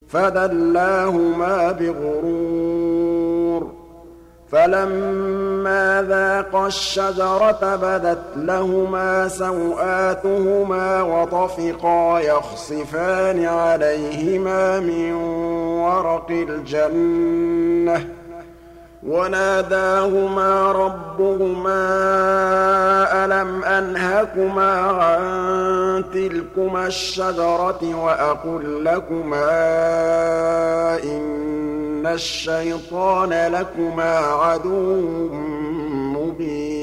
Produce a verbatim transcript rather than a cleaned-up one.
فَدَلَّاهُمَا بِغُرُورٍ ۚ فَلَمَّا ذَاقَا الشَّجَرَةَ بَدَتْ لَهُمَا سَوْآتُهُمَا وَطَفِقَا يَخْصِفَانِ عَلَيْهِمَا مِن وَرَقِ الْجَنَّةِ ۖ وَنَادَاهُمَا رَبُّهُمَا أَلَمْ أَنْهَكُمَا عَن تِلْكُمَا الشَّجَرَةِ وَأَقُل لَّكُمَا إِنَّ الشَّيْطَانَ لَكُمَا عَدُوٌّ مُّبِينٌ